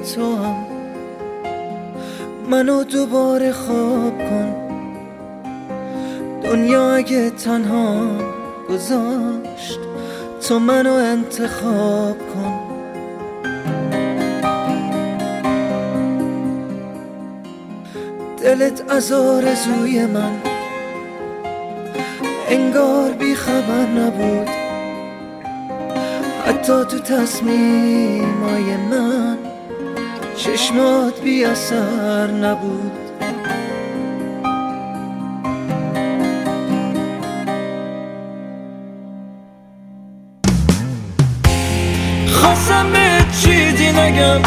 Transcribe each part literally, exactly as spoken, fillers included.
تو هم منو دوباره خواب کن. دنیا اگه تنها گذاشت تو منو انتخاب کن. دلت از آرزوی من انگار بی خبر نبود، حتی تو تصمیمای من چشمات بی اثر نبود. خواستم به چیزی نگم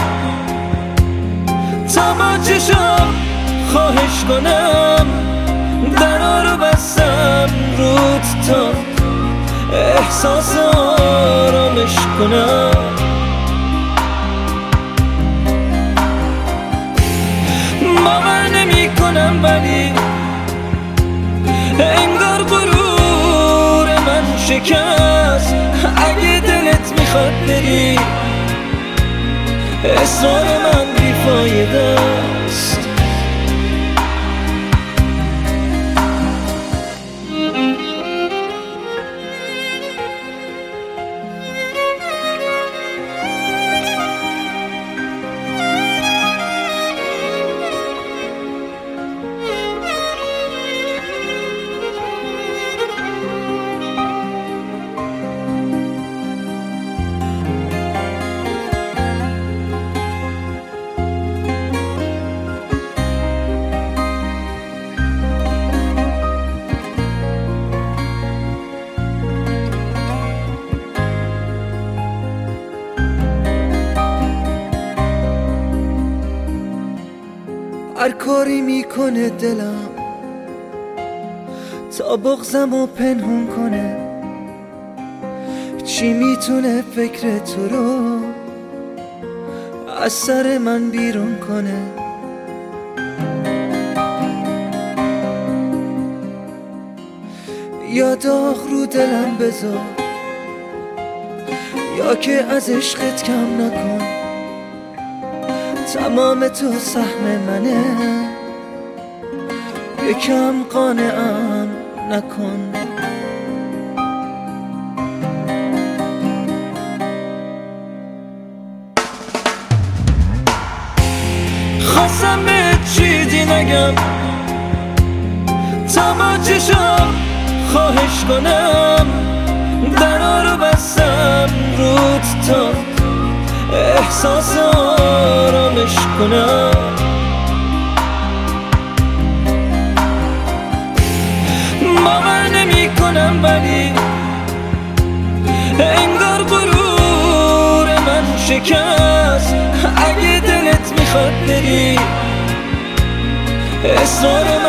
تا با چشم خواهش کنم، درا رو بستم رود تا احساس آرامش کنم. باور نمی کنم ولی انگار غرور من شکست. اگه دلت میخواد بری اصرار من بیفایده است. هر کاری میکنه دلم تا بغضمو پنهون کنه، چی میتونه فکر تو رو از سر من بیرون کنه. یا داغ رو دلم بذار یا که از عشقت کم نکن. تمام تو سهم منه یکم قانعم نکن. خواستم به چیزی نگم تا با چشم خواهش کنم، درا رو بستم رود تا احساس آرامش کنم. باور نمی کنم ولی انگار غرور من شکست. اگه دلت میخواد بری اصرار